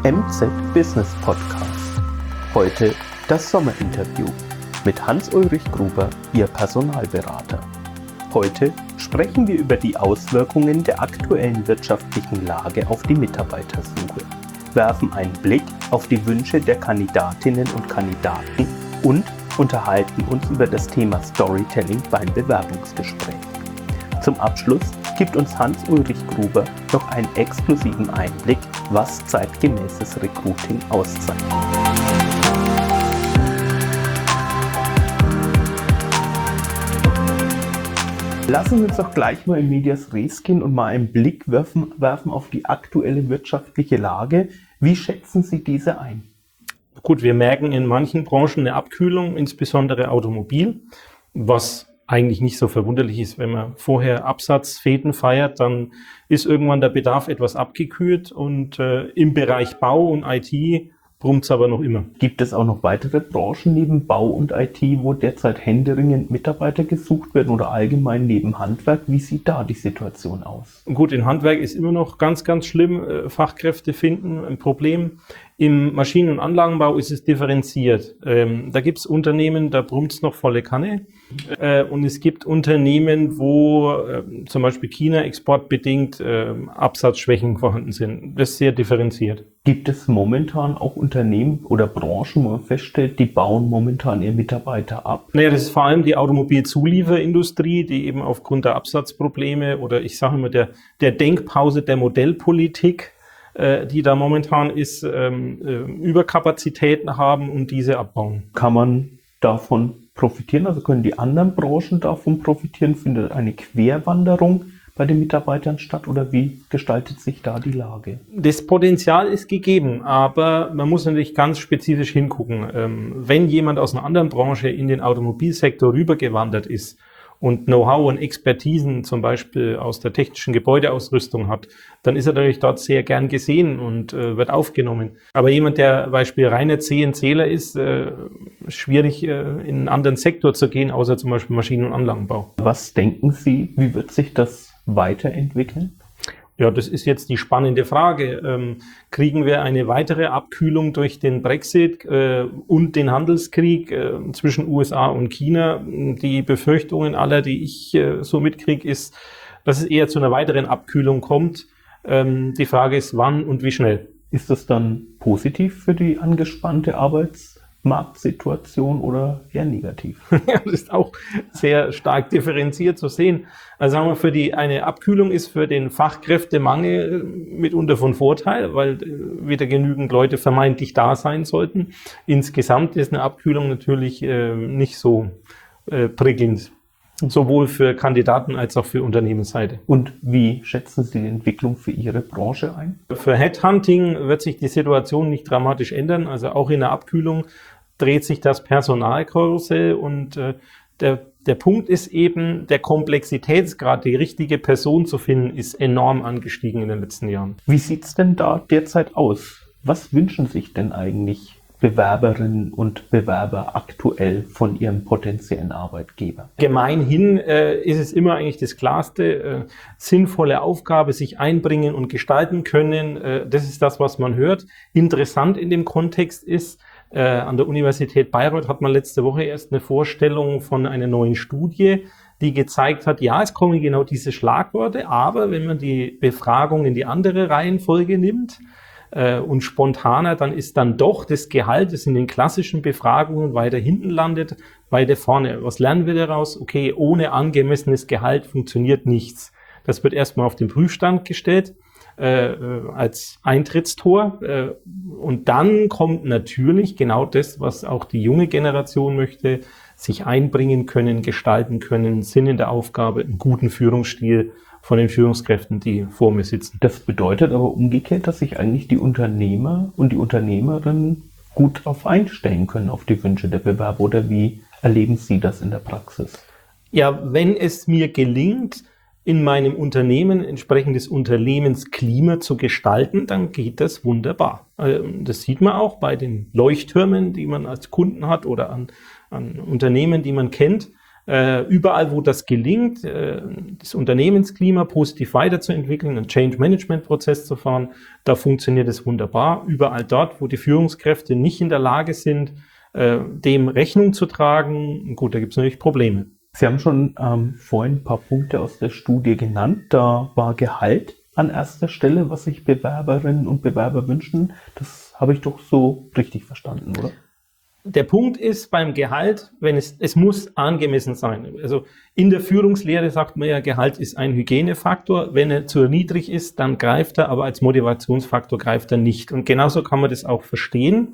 MZ Business Podcast. Heute das Sommerinterview mit Hans-Ulrich Gruber, Ihr Personalberater. Heute sprechen wir über die Auswirkungen der aktuellen wirtschaftlichen Lage auf die Mitarbeitersuche, werfen einen Blick auf die Wünsche der Kandidatinnen und Kandidaten und unterhalten uns über das Thema Storytelling beim Bewerbungsgespräch. Zum Abschluss gibt uns Hans-Ulrich Gruber noch einen exklusiven Einblick, was zeitgemäßes Recruiting auszeichnet. Lassen Sie uns doch gleich mal in medias res gehen und mal einen Blick werfen auf die aktuelle wirtschaftliche Lage. Wie schätzen Sie diese ein? Gut, wir merken in manchen Branchen eine Abkühlung, insbesondere Automobil, was eigentlich nicht so verwunderlich ist. Wenn man vorher Absatzfäden feiert, dann ist irgendwann der Bedarf etwas abgekühlt und im Bereich Bau und IT brummt es aber noch immer. Gibt es auch noch weitere Branchen neben Bau und IT, wo derzeit händeringend Mitarbeiter gesucht werden oder allgemein neben Handwerk? Wie sieht da die Situation aus? Gut, in Handwerk ist immer noch ganz, ganz schlimm. Fachkräfte finden ein Problem. Im Maschinen- und Anlagenbau ist es differenziert. Da gibt es Unternehmen, da brummt es noch volle Kanne. Und es gibt Unternehmen, wo zum Beispiel China exportbedingt Absatzschwächen vorhanden sind. Das ist sehr differenziert. Gibt es momentan auch Unternehmen oder Branchen, wo man feststellt, die bauen momentan ihre Mitarbeiter ab? Naja, das ist vor allem die Automobilzulieferindustrie, die eben aufgrund der Absatzprobleme oder ich sage immer der Denkpause der Modellpolitik, die da momentan ist, Überkapazitäten haben und diese abbauen. Kann man davon profitieren? Also können die anderen Branchen davon profitieren? Findet eine Querwanderung bei den Mitarbeitern statt oder wie gestaltet sich da die Lage? Das Potenzial ist gegeben, aber man muss natürlich ganz spezifisch hingucken. Wenn jemand aus einer anderen Branche in den Automobilsektor rübergewandert ist und Know-how und Expertisen zum Beispiel aus der technischen Gebäudeausrüstung hat, dann ist er natürlich dort sehr gern gesehen und wird aufgenommen. Aber jemand, der zum Beispiel reiner CNCler ist, schwierig in einen anderen Sektor zu gehen, außer zum Beispiel Maschinen- und Anlagenbau. Was denken Sie, wie wird sich das weiterentwickeln? Ja, das ist jetzt die spannende Frage. Kriegen wir eine weitere Abkühlung durch den Brexit und den Handelskrieg zwischen USA und China? Die Befürchtungen aller, die ich so mitkriege, ist, dass es eher zu einer weiteren Abkühlung kommt. Die Frage ist, wann und wie schnell. Ist das dann positiv für die angespannte Arbeitsmarktsituation oder eher negativ? Ja, das ist auch sehr stark differenziert zu sehen. Also sagen wir, eine Abkühlung ist für den Fachkräftemangel mitunter von Vorteil, weil wieder genügend Leute vermeintlich da sein sollten. Insgesamt ist eine Abkühlung natürlich nicht so prickelnd. Sowohl für Kandidaten als auch für Unternehmensseite. Und wie schätzen Sie die Entwicklung für Ihre Branche ein? Für Headhunting wird sich die Situation nicht dramatisch ändern. Also auch in der Abkühlung dreht sich das Personalkarussell und der Punkt ist eben, der Komplexitätsgrad, die richtige Person zu finden, ist enorm angestiegen in den letzten Jahren. Wie sieht's denn da derzeit aus? Was wünschen sich denn eigentlich Bewerberinnen und Bewerber aktuell von ihrem potenziellen Arbeitgeber? Gemeinhin ist es immer eigentlich das Klarste, sinnvolle Aufgabe, sich einbringen und gestalten können. Das ist das, was man hört. Interessant in dem Kontext ist, an der Universität Bayreuth hat man letzte Woche erst eine Vorstellung von einer neuen Studie, die gezeigt hat, ja, es kommen genau diese Schlagworte, aber wenn man die Befragung in die andere Reihenfolge nimmt, und spontaner, dann ist dann doch das Gehalt, das in den klassischen Befragungen weiter hinten landet, weiter vorne. Was lernen wir daraus? Okay, ohne angemessenes Gehalt funktioniert nichts. Das wird erstmal auf den Prüfstand gestellt als Eintrittstor und dann kommt natürlich genau das, was auch die junge Generation möchte, sich einbringen können, gestalten können, Sinn in der Aufgabe, einen guten Führungsstil von den Führungskräften, die vor mir sitzen. Das bedeutet aber umgekehrt, dass sich eigentlich die Unternehmer und die Unternehmerinnen gut darauf einstellen können, auf die Wünsche der Bewerber. Oder wie erleben Sie das in der Praxis? Ja, wenn es mir gelingt, in meinem Unternehmen entsprechendes Unternehmensklima zu gestalten, dann geht das wunderbar. Das sieht man auch bei den Leuchttürmen, die man als Kunden hat oder an Unternehmen, die man kennt. Überall, wo das gelingt, das Unternehmensklima positiv weiterzuentwickeln, einen Change-Management-Prozess zu fahren, da funktioniert es wunderbar. Überall dort, wo die Führungskräfte nicht in der Lage sind, dem Rechnung zu tragen, gut, da gibt es natürlich Probleme. Sie haben schon vorhin ein paar Punkte aus der Studie genannt. Da war Gehalt an erster Stelle, was sich Bewerberinnen und Bewerber wünschen. Das habe ich doch so richtig verstanden, oder? Der Punkt ist beim Gehalt, wenn es muss angemessen sein. Also in der Führungslehre sagt man ja, Gehalt ist ein Hygienefaktor. Wenn er zu niedrig ist, dann greift er, aber als Motivationsfaktor greift er nicht. Und genauso kann man das auch verstehen.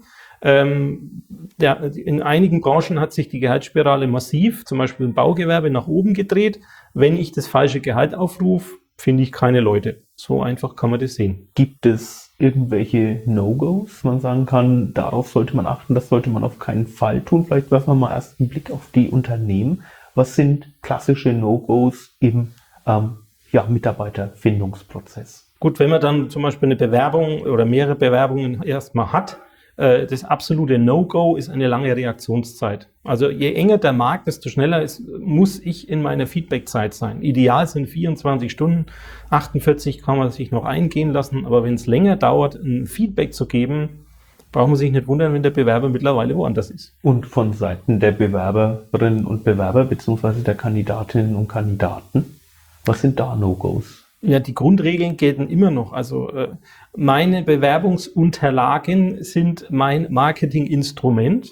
In einigen Branchen hat sich die Gehaltsspirale massiv, zum Beispiel im Baugewerbe, nach oben gedreht. Wenn ich das falsche Gehalt aufrufe, finde ich keine Leute. So einfach kann man das sehen. Gibt es irgendwelche No-Gos, man sagen kann, darauf sollte man achten, das sollte man auf keinen Fall tun? Vielleicht werfen wir mal erst einen Blick auf die Unternehmen. Was sind klassische No-Gos im Mitarbeiterfindungsprozess? Gut, wenn man dann zum Beispiel eine Bewerbung oder mehrere Bewerbungen erstmal hat, das absolute No-Go ist eine lange Reaktionszeit. Also je enger der Markt, desto schneller muss ich in meiner Feedback-Zeit sein. Ideal sind 24 Stunden, 48 kann man sich noch eingehen lassen, aber wenn es länger dauert, ein Feedback zu geben, braucht man sich nicht wundern, wenn der Bewerber mittlerweile woanders ist. Und von Seiten der Bewerberinnen und Bewerber beziehungsweise der Kandidatinnen und Kandidaten, was sind da No-Gos? Ja, die Grundregeln gelten immer noch. Also meine Bewerbungsunterlagen sind mein Marketinginstrument.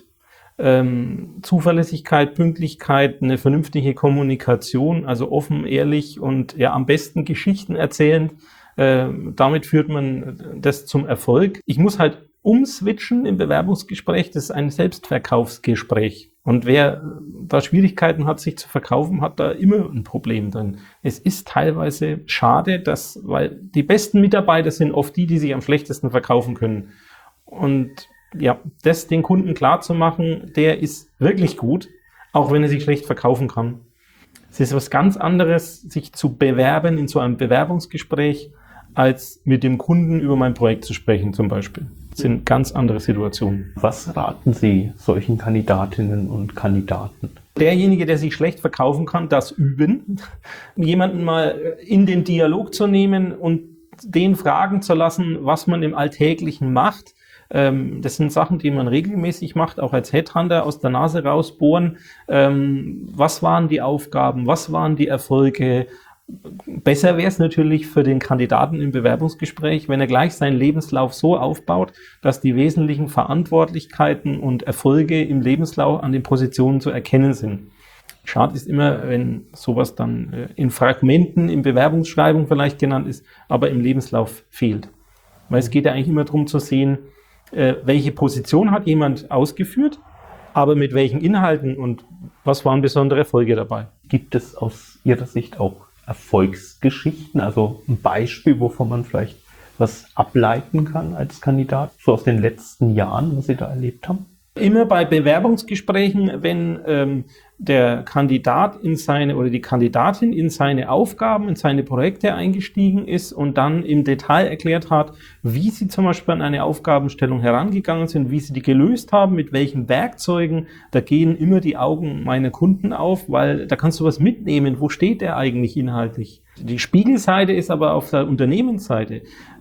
Zuverlässigkeit, Pünktlichkeit, eine vernünftige Kommunikation, also offen, ehrlich und ja am besten Geschichten erzählend. Damit führt man das zum Erfolg. Ich muss halt umswitchen im Bewerbungsgespräch. Das ist ein Selbstverkaufsgespräch. Und wer da Schwierigkeiten hat, sich zu verkaufen, hat da immer ein Problem drin. Es ist teilweise schade, weil die besten Mitarbeiter sind oft die sich am schlechtesten verkaufen können. Und ja, das den Kunden klar zu machen, der ist wirklich gut, auch wenn er sich schlecht verkaufen kann. Es ist was ganz anderes, sich zu bewerben in so einem Bewerbungsgespräch, als mit dem Kunden über mein Projekt zu sprechen zum Beispiel. Das sind ganz andere Situationen. Was raten Sie solchen Kandidatinnen und Kandidaten? Derjenige, der sich schlecht verkaufen kann, das üben. Jemanden mal in den Dialog zu nehmen und den fragen zu lassen, was man im Alltäglichen macht. Das sind Sachen, die man regelmäßig macht, auch als Headhunter aus der Nase rausbohren. Was waren die Aufgaben? Was waren die Erfolge? Besser wäre es natürlich für den Kandidaten im Bewerbungsgespräch, wenn er gleich seinen Lebenslauf so aufbaut, dass die wesentlichen Verantwortlichkeiten und Erfolge im Lebenslauf an den Positionen zu erkennen sind. Schade ist immer, wenn sowas dann in Fragmenten, in Bewerbungsschreibung vielleicht genannt ist, aber im Lebenslauf fehlt. Weil es geht ja eigentlich immer darum zu sehen, welche Position hat jemand ausgeführt, aber mit welchen Inhalten und was waren besondere Erfolge dabei. Gibt es aus Ihrer Sicht auch Erfolgsgeschichten, also ein Beispiel, wovon man vielleicht was ableiten kann als Kandidat, so aus den letzten Jahren, was Sie da erlebt haben? Immer bei Bewerbungsgesprächen, wenn der Kandidat oder die Kandidatin in seine Aufgaben, in seine Projekte eingestiegen ist und dann im Detail erklärt hat, wie sie zum Beispiel an eine Aufgabenstellung herangegangen sind, wie sie die gelöst haben, mit welchen Werkzeugen, da gehen immer die Augen meiner Kunden auf, weil da kannst du was mitnehmen. Wo steht der eigentlich inhaltlich? Die Spiegelseite ist aber auf der Unternehmensseite.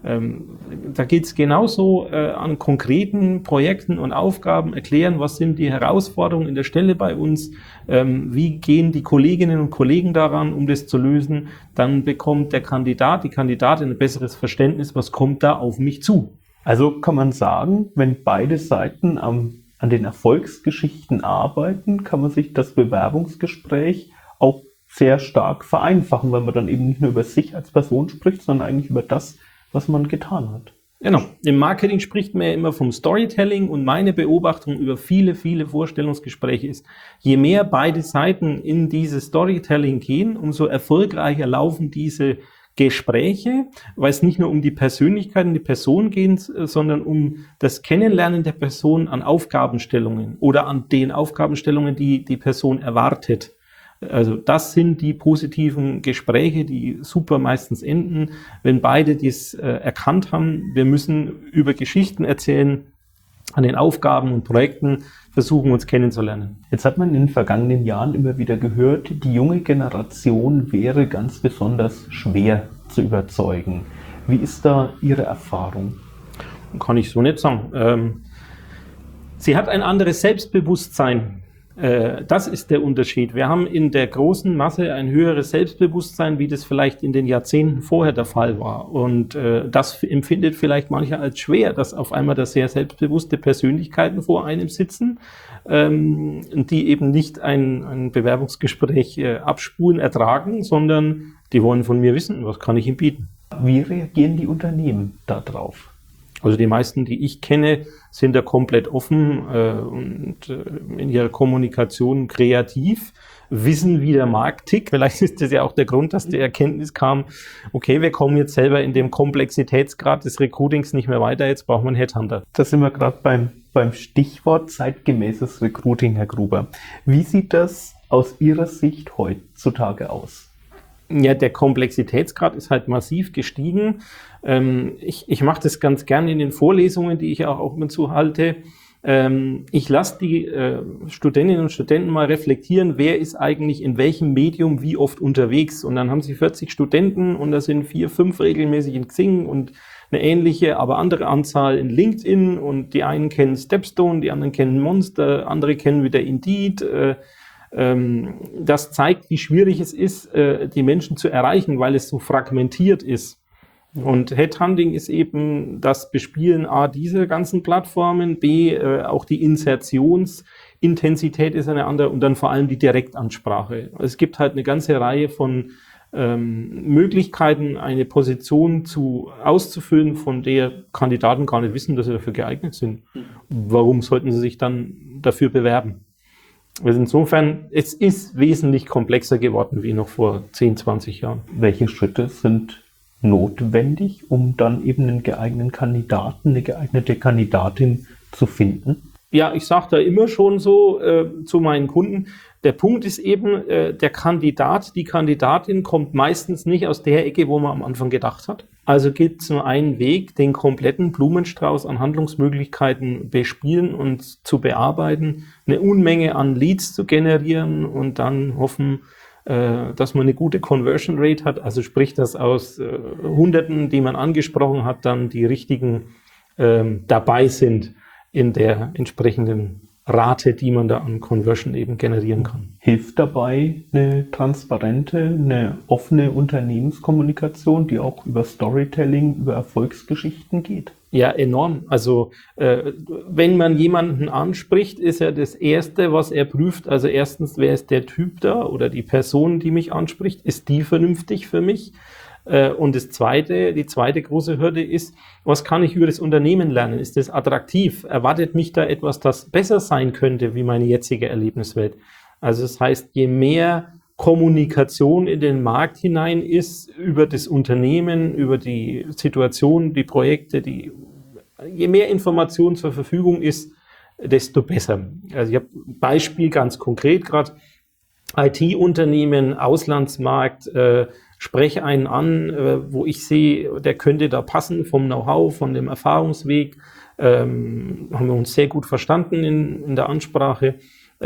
Da geht es genauso an konkreten Projekten und Aufgaben erklären, was sind die Herausforderungen in der Stelle bei uns, wie gehen die Kolleginnen und Kollegen daran, um das zu lösen. Dann bekommt der Kandidat, die Kandidatin ein besseres Verständnis, was kommt da auf mich zu. Also kann man sagen, wenn beide Seiten an den Erfolgsgeschichten arbeiten, kann man sich das Bewerbungsgespräch auch sehr stark vereinfachen, weil man dann eben nicht nur über sich als Person spricht, sondern eigentlich über das, was man getan hat. Genau. Im Marketing spricht man ja immer vom Storytelling und meine Beobachtung über viele, viele Vorstellungsgespräche ist, je mehr beide Seiten in dieses Storytelling gehen, umso erfolgreicher laufen diese Gespräche, weil es nicht nur um die Persönlichkeit und die Person geht, sondern um das Kennenlernen der Person an Aufgabenstellungen oder an den Aufgabenstellungen, die die Person erwartet. Also das sind die positiven Gespräche, die super meistens enden, wenn beide dies erkannt haben. Wir müssen über Geschichten erzählen, an den Aufgaben und Projekten versuchen, uns kennenzulernen. Jetzt hat man in den vergangenen Jahren immer wieder gehört, die junge Generation wäre ganz besonders schwer zu überzeugen. Wie ist da Ihre Erfahrung? Kann ich so nicht sagen. Sie hat ein anderes Selbstbewusstsein. Das ist der Unterschied. Wir haben in der großen Masse ein höheres Selbstbewusstsein, wie das vielleicht in den Jahrzehnten vorher der Fall war. Und das empfindet vielleicht mancher als schwer, dass auf einmal da sehr selbstbewusste Persönlichkeiten vor einem sitzen, die eben nicht ein Bewerbungsgespräch abspulen, ertragen, sondern die wollen von mir wissen, was kann ich ihnen bieten. Wie reagieren die Unternehmen darauf? Also die meisten, die ich kenne, sind da komplett offen und in ihrer Kommunikation kreativ, wissen, wie der Markt tickt. Vielleicht ist das ja auch der Grund, dass die Erkenntnis kam, okay, wir kommen jetzt selber in dem Komplexitätsgrad des Recruitings nicht mehr weiter, jetzt brauchen wir einen Headhunter. Da sind wir gerade beim Stichwort zeitgemäßes Recruiting, Herr Gruber. Wie sieht das aus Ihrer Sicht heutzutage aus? Ja, der Komplexitätsgrad ist halt massiv gestiegen. Ich mache das ganz gerne in den Vorlesungen, die ich auch immer zu halte. Ich lasse die Studentinnen und Studenten mal reflektieren, wer ist eigentlich in welchem Medium wie oft unterwegs. Und dann haben sie 40 Studenten und da sind 4, 5 regelmäßig in Xing und eine ähnliche, aber andere Anzahl in LinkedIn. Und die einen kennen Stepstone, die anderen kennen Monster, andere kennen wieder Indeed. Das zeigt, wie schwierig es ist, die Menschen zu erreichen, weil es so fragmentiert ist. Und Headhunting ist eben das Bespielen A, dieser ganzen Plattformen, B, auch die Insertionsintensität ist eine andere und dann vor allem die Direktansprache. Es gibt halt eine ganze Reihe von Möglichkeiten, eine Position auszufüllen, von der Kandidaten gar nicht wissen, dass sie dafür geeignet sind. Warum sollten sie sich dann dafür bewerben? Also insofern, es ist wesentlich komplexer geworden wie noch vor 10, 20 Jahren. Welche Schritte sind notwendig, um dann eben einen geeigneten Kandidaten, eine geeignete Kandidatin zu finden? Ja, ich sage da immer schon so zu meinen Kunden, der Punkt ist eben, der Kandidat, die Kandidatin kommt meistens nicht aus der Ecke, wo man am Anfang gedacht hat. Also gibt es nur einen Weg, den kompletten Blumenstrauß an Handlungsmöglichkeiten bespielen und zu bearbeiten, eine Unmenge an Leads zu generieren und dann hoffen, dass man eine gute Conversion Rate hat, also sprich, dass aus Hunderten, die man angesprochen hat, dann die richtigen dabei sind in der entsprechenden Rate, die man da an Conversion eben generieren kann. Hilft dabei eine transparente, eine offene Unternehmenskommunikation, die auch über Storytelling, über Erfolgsgeschichten geht? Ja, enorm. Also wenn man jemanden anspricht, ist ja das Erste, was er prüft, also erstens, wer ist der Typ da oder die Person, die mich anspricht, ist die vernünftig für mich? Und die zweite große Hürde ist, was kann ich über das Unternehmen lernen? Ist das attraktiv? Erwartet mich da etwas, das besser sein könnte wie meine jetzige Erlebniswelt? Also das heißt, je mehr Kommunikation in den Markt hinein ist, über das Unternehmen, über die Situation, die Projekte, je mehr Information zur Verfügung ist, desto besser. Also ich habe ein Beispiel ganz konkret gerade, IT-Unternehmen, Auslandsmarkt, spreche einen an, wo ich sehe, der könnte da passen vom Know-how, von dem Erfahrungsweg, haben wir uns sehr gut verstanden in der Ansprache.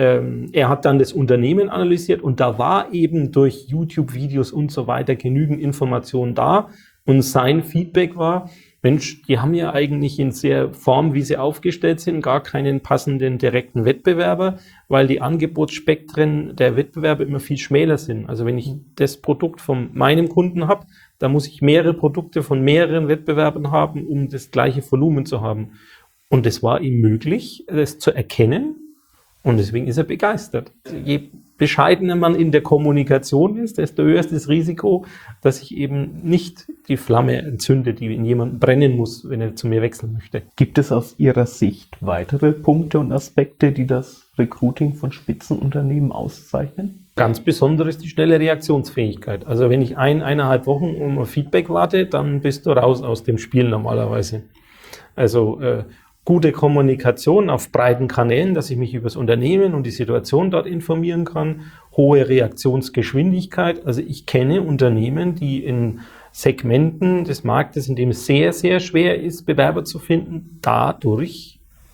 Er hat dann das Unternehmen analysiert und da war eben durch YouTube-Videos und so weiter genügend Information da und sein Feedback war, Mensch, die haben ja eigentlich in der Form, wie sie aufgestellt sind, gar keinen passenden direkten Wettbewerber, weil die Angebotsspektren der Wettbewerber immer viel schmäler sind. Also wenn ich das Produkt von meinem Kunden habe, dann muss ich mehrere Produkte von mehreren Wettbewerbern haben, um das gleiche Volumen zu haben. Und es war ihm möglich, das zu erkennen. Und deswegen ist er begeistert. Je bescheidener man in der Kommunikation ist, desto höher ist das Risiko, dass ich eben nicht die Flamme entzünde, die in jemandem brennen muss, wenn er zu mir wechseln möchte. Gibt es aus Ihrer Sicht weitere Punkte und Aspekte, die das Recruiting von Spitzenunternehmen auszeichnen? Ganz besonders ist die schnelle Reaktionsfähigkeit. Also wenn ich 1,5 Wochen um ein Feedback warte, dann bist du raus aus dem Spiel normalerweise. Also gute Kommunikation auf breiten Kanälen, dass ich mich über das Unternehmen und die Situation dort informieren kann, hohe Reaktionsgeschwindigkeit. Also ich kenne Unternehmen, die in Segmenten des Marktes, in dem es sehr, sehr schwer ist, Bewerber zu finden, dadurch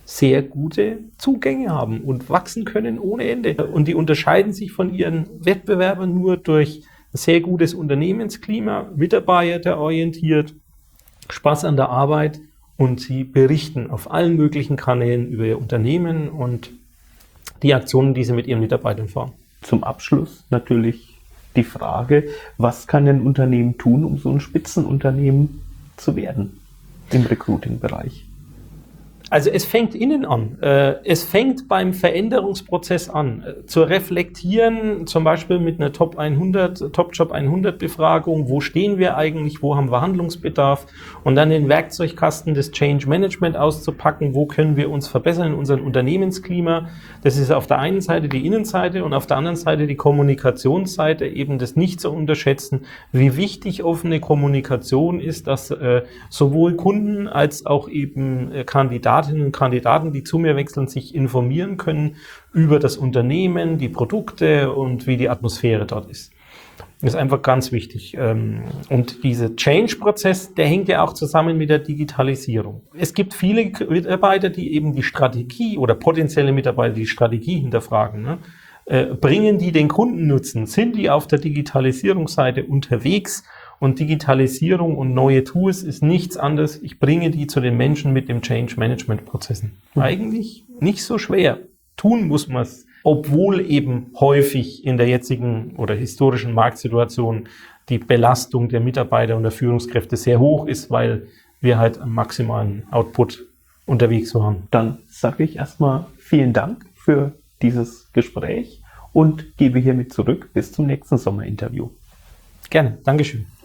sehr gute Zugänge haben und wachsen können ohne Ende. Und die unterscheiden sich von ihren Wettbewerbern nur durch ein sehr gutes Unternehmensklima, mitarbeiterorientiert, Spaß an der Arbeit, und sie berichten auf allen möglichen Kanälen über ihr Unternehmen und die Aktionen, die sie mit ihren Mitarbeitern fahren. Zum Abschluss natürlich die Frage, was kann ein Unternehmen tun, um so ein Spitzenunternehmen zu werden im Recruiting-Bereich? Also es fängt innen an. Es fängt beim Veränderungsprozess an. Zu reflektieren, zum Beispiel mit einer Top Job 100 Befragung, wo stehen wir eigentlich, wo haben wir Handlungsbedarf, und dann den Werkzeugkasten des Change Management auszupacken, wo können wir uns verbessern in unserem Unternehmensklima. Das ist auf der einen Seite die Innenseite und auf der anderen Seite die Kommunikationsseite, eben das nicht zu unterschätzen, wie wichtig offene Kommunikation ist, dass sowohl Kunden als auch eben Kandidatinnen und Kandidaten, die zu mir wechseln, sich informieren können über das Unternehmen, die Produkte und wie die Atmosphäre dort ist. Das ist einfach ganz wichtig. Und dieser Change-Prozess, der hängt ja auch zusammen mit der Digitalisierung. Es gibt viele Mitarbeiter, die eben die Strategie oder potenzielle Mitarbeiter die Strategie hinterfragen. Ne? Bringen die den Kundennutzen? Sind die auf der Digitalisierungsseite unterwegs? Und Digitalisierung und neue Tools ist nichts anderes. Ich bringe die zu den Menschen mit dem Change-Management-Prozessen. Eigentlich nicht so schwer. Tun muss man es, obwohl eben häufig in der jetzigen oder historischen Marktsituation die Belastung der Mitarbeiter und der Führungskräfte sehr hoch ist, weil wir halt am maximalen Output unterwegs waren. Dann sage ich erstmal vielen Dank für dieses Gespräch und gebe hiermit zurück bis zum nächsten Sommerinterview. Gerne, Dankeschön.